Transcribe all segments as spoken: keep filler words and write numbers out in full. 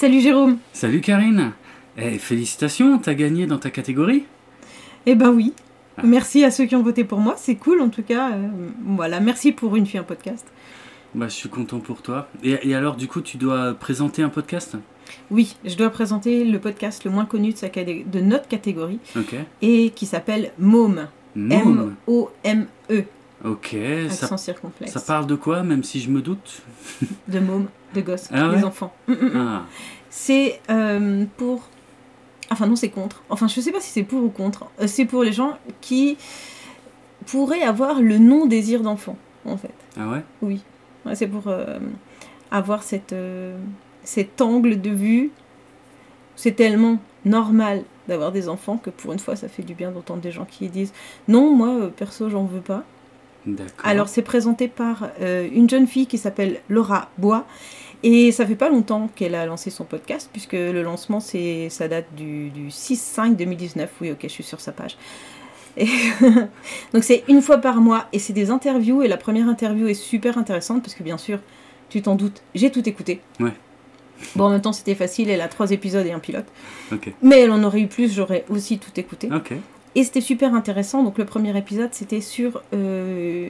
Salut Jérôme. Salut Karine. Eh, félicitations, t'as gagné dans ta catégorie. Eh ben oui. Ah. Merci à ceux qui ont voté pour moi, c'est cool en tout cas. Euh, voilà, merci pour Une fille, un podcast. Bah, je suis content pour toi. Et, et alors, du coup, tu dois présenter un podcast ? Oui, je dois présenter le podcast le moins connu de, sa cadé- de notre catégorie. Ok. Et qui s'appelle Môme. Môme. M O M E. Ok. Accent Ça, circonflexe. ça parle de quoi, même si je me doute ? De mômes, de gosses, Ah ouais les enfants. Mm, mm, mm. Ah. C'est euh, pour... Enfin non, c'est contre. Enfin, je sais pas si c'est pour ou contre. Euh, c'est pour les gens qui pourraient avoir le non-désir d'enfant, en fait. Ah ouais ? Oui. Ouais, c'est pour euh, avoir cette, euh, cet angle de vue. C'est tellement normal d'avoir des enfants que pour une fois, ça fait du bien d'entendre des gens qui disent « Non, moi, euh, perso, j'en veux pas ». D'accord. Alors, c'est présenté par euh, une jeune fille qui s'appelle Laura Bois. Et ça fait pas longtemps qu'elle a lancé son podcast, puisque le lancement, c'est, ça date du, du six cinq deux mille dix-neuf. Oui, ok, je suis sur sa page. Et donc, c'est une fois par mois, et c'est des interviews. Et la première interview est super intéressante, parce que bien sûr, tu t'en doutes, j'ai tout écouté. Ouais. Bon, en même temps, c'était facile, elle a trois épisodes et un pilote. Ok. Mais elle en aurait eu plus, j'aurais aussi tout écouté. Ok. Et c'était super intéressant. Donc, le premier épisode, c'était sur euh,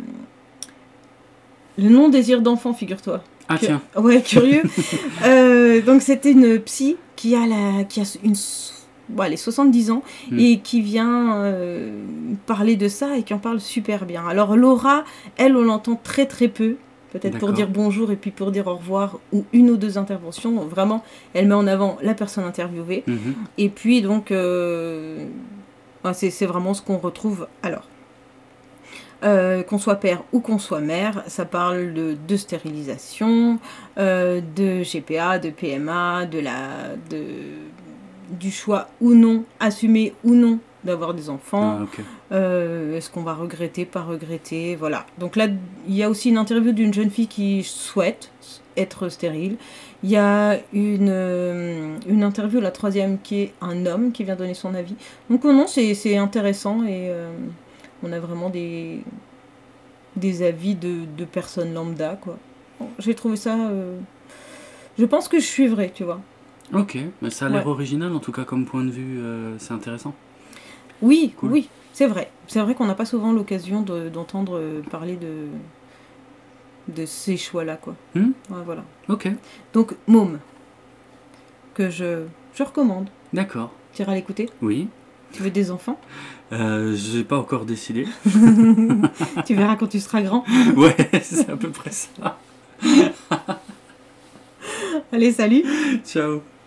le non-désir d'enfant, figure-toi. Ah Que... tiens. Ouais, curieux. euh, donc, c'était une psy qui a, la... qui a une... bon, les soixante-dix ans mm. et qui vient euh, parler de ça et qui en parle super bien. Alors, Laura, elle, on l'entend très très peu. Peut-être D'accord. pour dire bonjour et puis pour dire au revoir ou une ou deux interventions. Vraiment, elle met en avant la personne interviewée. Mm-hmm. Et puis, donc, euh... c'est, c'est vraiment ce qu'on retrouve. Alors, euh, qu'on soit père ou qu'on soit mère, ça parle de, de stérilisation, euh, de G P A, de P M A, de la, de, du choix ou non, assumé ou non d'avoir des enfants. Ah, okay. euh, est-ce qu'on va regretter, pas regretter, voilà. Donc là, il y a aussi une interview d'une jeune fille qui souhaite être stérile. Il y a une, euh, une interview, la troisième, qui est un homme qui vient donner son avis. Donc non, c'est, c'est intéressant et euh, on a vraiment des, des avis de, de personnes lambda, quoi. Bon, j'ai trouvé ça... Euh, je pense que je suivrai, tu vois. Ok, mais ça a l'air ouais. original, en tout cas, comme point de vue, euh, c'est intéressant. Oui, cool. oui, c'est vrai. C'est vrai qu'on n'a pas souvent l'occasion de, d'entendre parler de, de ces choix-là, quoi. Hmm ouais, voilà. Ok. Donc, Môme, que je, je recommande. D'accord. Tu iras l'écouter ? Oui. Tu veux des enfants ? euh, J'ai pas encore décidé. Tu verras quand tu seras grand. Ouais, c'est à peu près ça. Allez, salut. Ciao.